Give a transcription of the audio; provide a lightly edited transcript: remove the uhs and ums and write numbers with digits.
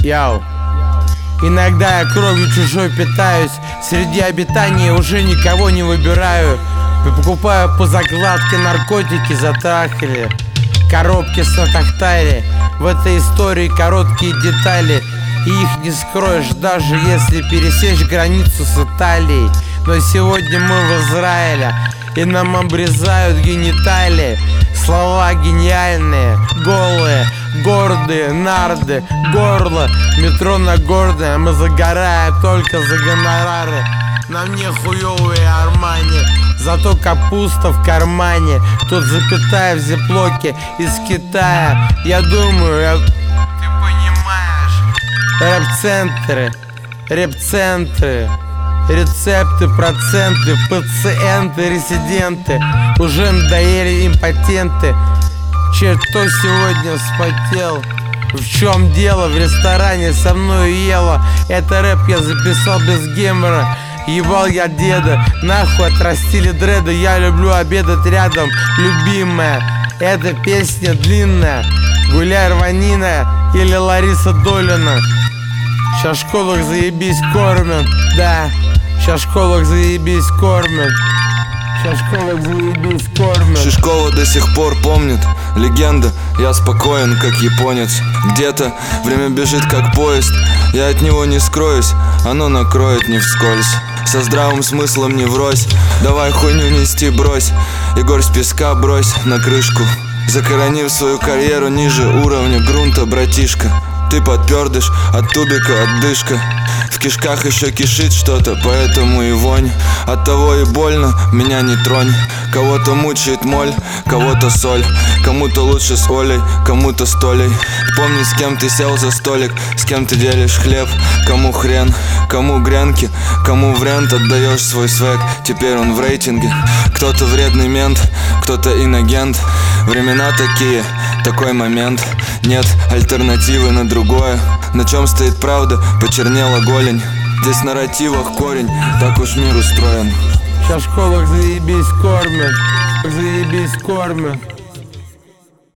Яу. Иногда я кровью чужой питаюсь, среди обитания уже никого не выбираю. Покупаю по закладке, наркотики затрахали, коробки с натахтали. В этой истории короткие детали, и их не скроешь, даже если пересечь границу с Италией. Но сегодня мы в Израиле, и нам обрезают гениталии. Слова гениальные, голые, гордые, нарды, горло, метро Нагорное. Мы загораем только за гонорары. Нам не хуёвые Армани, зато капуста в кармане. Тут запятая в зиплоке из Китая. Я думаю, ты понимаешь. Реп-центры, рецепты, проценты, пациенты, резиденты. Уже надоели импотенты. Кто сегодня вспотел? В чем дело? В ресторане со мной ела. Это рэп я записал без гемора. Ебал я деда, нахуй отрастили дреды. Я люблю обедать рядом, любимая. Эта песня длинная, Гуляй рванина или Лариса Долина. Ща в школах заебись кормят, да. Ща в школах заебись кормят. Шишкова до сих пор помнит. Легенда, я спокоен, как японец. Где-то время бежит, как поезд. Я от него не скроюсь, оно накроет не вскользь. Со здравым смыслом не врозь. Давай хуйню нести, брось. Егор с песка брось на крышку. Закоронив свою карьеру ниже уровня грунта, братишка. Ты подпердыш, от тубика отдышка. В кишках еще кишит что-то, поэтому и вонь. Оттого и больно, меня не тронь. Кого-то мучает моль, кого-то соль. Кому-то лучше с Олей, кому-то с Толей. Помни, с кем ты сел за столик, с кем ты делишь хлеб. Кому хрен, кому гренки, кому в рент отдаешь свой свек. Теперь он в рейтинге. Кто-то вредный мент, кто-то инагент. Времена такие, такой момент. Нет альтернативы на другое. На чем стоит правда, почернела голень. Здесь в нарративах корень, так уж мир устроен. Ща в школах заебись кормят, заебись кормят.